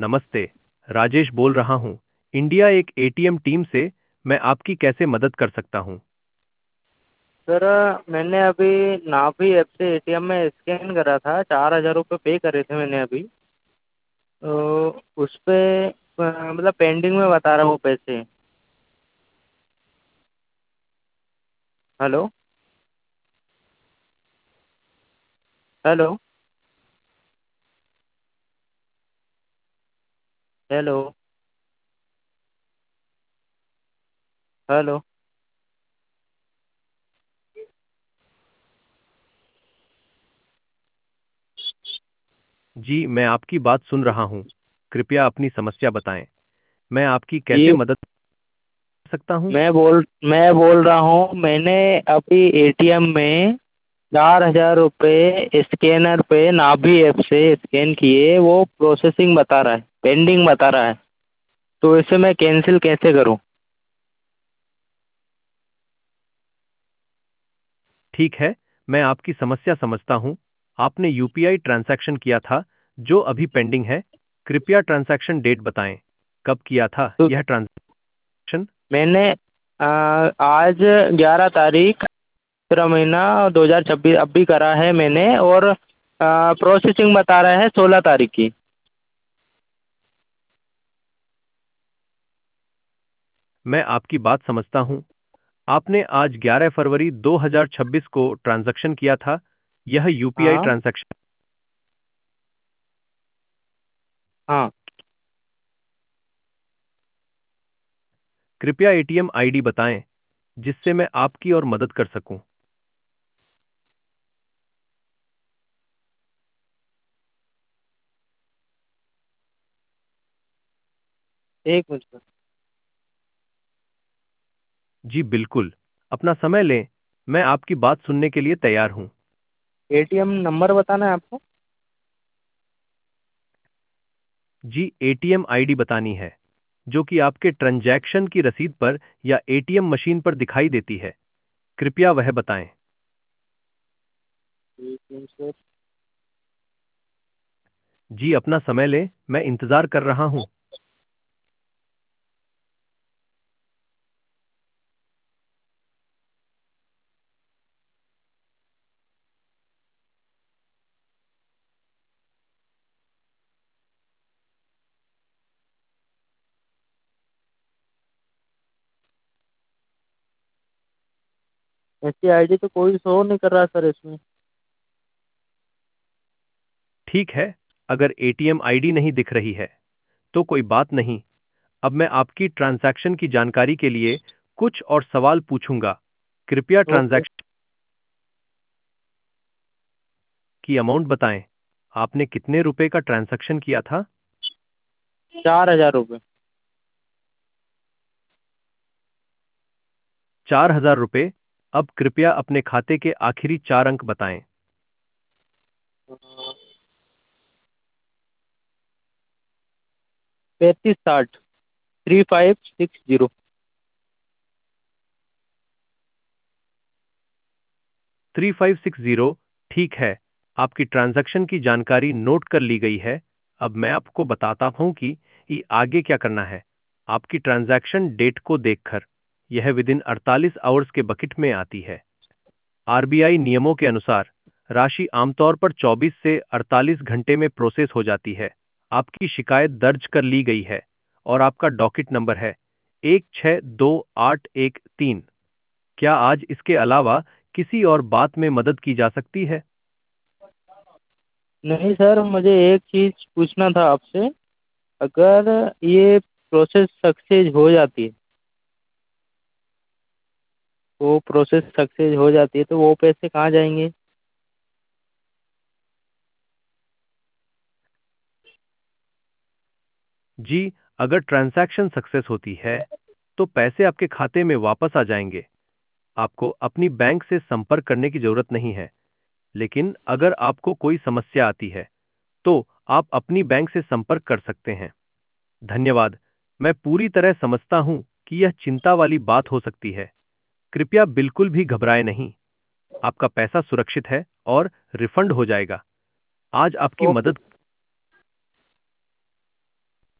नमस्ते। राजेश बोल रहा हूँ, इंडिया एक एटीएम टीम से। मैं आपकी कैसे मदद कर सकता हूँ? सर, मैंने अभी नाभी ऐप से एटीएम में स्कैन करा था। 4,000 रुपये पे करे थे मैंने अभी। तो उस पे मतलब पेंडिंग में बता रहा हूँ पैसे। हेलो। हेलो। हेलो। हेलो। जी, मैं आपकी बात सुन रहा हूँ। कृपया अपनी समस्या बताएं। मैं आपकी कैसे जी, मदद कर सकता हूँ? मैं बोल रहा हूँ, मैंने अभी एटीएम में 4,000 रुपये स्कैनर पे नाभी ऐप से स्कैन किए। वो प्रोसेसिंग बता रहा है, पेंडिंग बता रहा है। तो इसे मैं कैंसिल कैसे करूँ? ठीक है, मैं आपकी समस्या समझता हूँ। आपने यूपीआई ट्रांजैक्शन किया था, जो अभी पेंडिंग है। कृपया ट्रांजैक्शन डेट बताएं। कब किया था तो यह ट्रांजैक्शन? मैंने आज 11 तारीख, 17 महीना 2026 अभी करा है मैंने। और प्रोसेसिंग बता रहा है 16 तारीख की। मैं आपकी बात समझता हूँ। आपने आज 11 फरवरी 2026 को ट्रांजैक्शन किया था। यह यूपीआई हाँ। ट्रांजैक्शन। हाँ। कृपया एटीएम आईडी बताएं, जिससे मैं आपकी और मदद कर सकूं। एक मिनट। जी बिल्कुल, अपना समय लें। मैं आपकी बात सुनने के लिए तैयार हूं। एटीएम नंबर बताना है आपको? जी, एटीएम आईडी बतानी है, जो कि आपके ट्रांजैक्शन की रसीद पर या एटीएम मशीन पर दिखाई देती है। कृपया वह बताएं। एक मिनट सर। जी, अपना समय लें, मैं इंतजार कर रहा हूं। ऐसी आईडी तो कोई शो नहीं कर रहा सर इसमें। ठीक है, अगर एटीएम आईडी नहीं दिख रही है, तो कोई बात नहीं। अब मैं आपकी ट्रांजैक्शन की जानकारी के लिए कुछ और सवाल पूछूंगा। कृपया ओके। ट्रांजैक्शन की अमाउंट बताएं। आपने कितने रुपए का ट्रांजैक्शन किया था? 4,000 रुपये। 4,000 रुपए। अब कृपया अपने खाते के आखिरी 4 अंक बताएं। 3560। 3560। 3560। ठीक है, आपकी ट्रांजैक्शन की जानकारी नोट कर ली गई है। अब मैं आपको बताता हूं कि ये आगे क्या करना है। आपकी ट्रांजैक्शन डेट को देखकर यह विदिन 48 आवर्स के बकेट में आती है। आरबीआई नियमों के अनुसार राशि आमतौर पर 24 से 48 घंटे में प्रोसेस हो जाती है। आपकी शिकायत दर्ज कर ली गई है और आपका डॉकेट नंबर है 162813। क्या आज इसके अलावा किसी और बात में मदद की जा सकती है? नहीं सर, मुझे एक चीज़ पूछना था आपसे। अगर ये प्रोसेस सक्सेस हो जाती है, वो प्रोसेस सक्सेस हो जाती है तो वो पैसे कहाँ जाएंगे? जी, अगर ट्रांजैक्शन सक्सेस होती है, तो पैसे आपके खाते में वापस आ जाएंगे। आपको अपनी बैंक से संपर्क करने की जरूरत नहीं है। लेकिन अगर आपको कोई समस्या आती है, तो आप अपनी बैंक से संपर्क कर सकते हैं। धन्यवाद। मैं पूरी तरह समझता हूं कि यह चिंता वाली बात हो सकती है। कृपया बिल्कुल भी घबराएं नहीं। आपका पैसा सुरक्षित है और रिफंड हो जाएगा। आज आपकी ओके। मदद